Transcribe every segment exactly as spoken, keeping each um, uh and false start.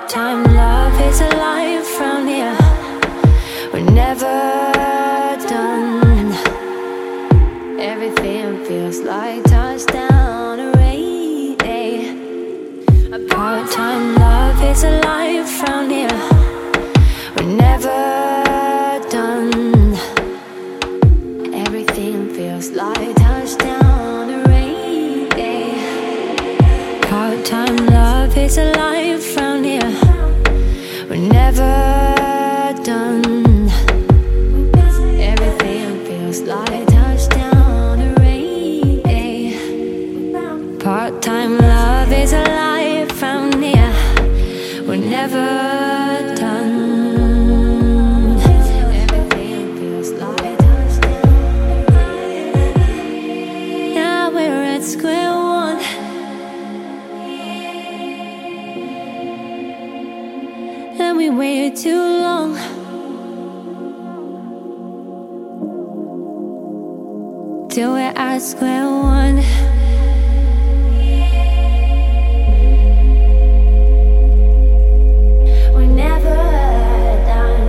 Part-time love is alive round here. We're never done. Everything feels like touchdown or rain day. A part-time love is alive round here. We're never done. Everything feels like touchdown or rain day. Part-time love is alive round here. We're never done. Everything feels like touchdown or rain day. Part-time love is alive round here. We're never done. Everything feels like touchdown. Yeah, we're at square one. And we waited too long. Till we're at square one. We're never done.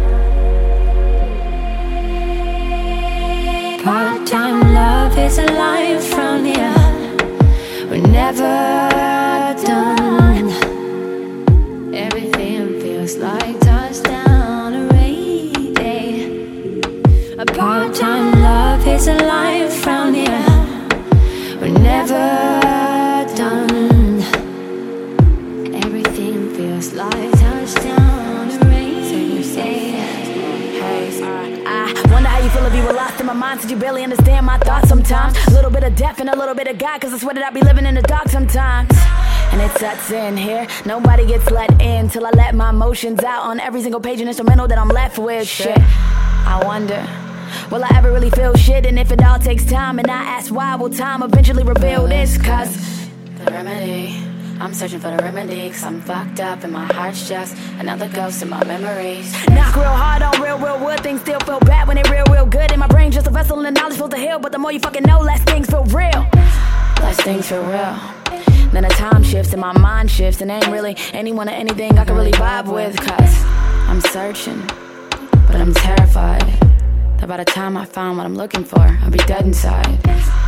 Part-time love is alive round here. We're never done. Everything feels like touchdown or rain day. A part-time love is alive round here. We're never done. Everything feels like touchdown or rain day. Hey, I wonder how you feel if you were lost in my mind. Did you barely understand my thoughts sometimes? A little bit of deaf and a little bit of God, cause I swear that I be living in the dark sometimes. And it sets in here, nobody gets let in till I let my emotions out on every single page and instrumental that I'm left with. Shit, I wonder, will I ever really feel shit? And if it all takes time, and I ask why, will time eventually reveal this? Cause the remedy, I'm searching for the remedy. Cause I'm fucked up and my heart's just another ghost in my memories. Knock real hard on real, real wood. Things still feel bad when they real, real good. And my brain's just a vessel and the knowledge supposed to heal. But the more you fucking know, less things feel real. Less things feel real. Then the time shifts and my mind shifts. And ain't really anyone or anything I can really vibe with. Cause I'm searching, but I'm terrified that by the time I find what I'm looking for, I'll be dead inside.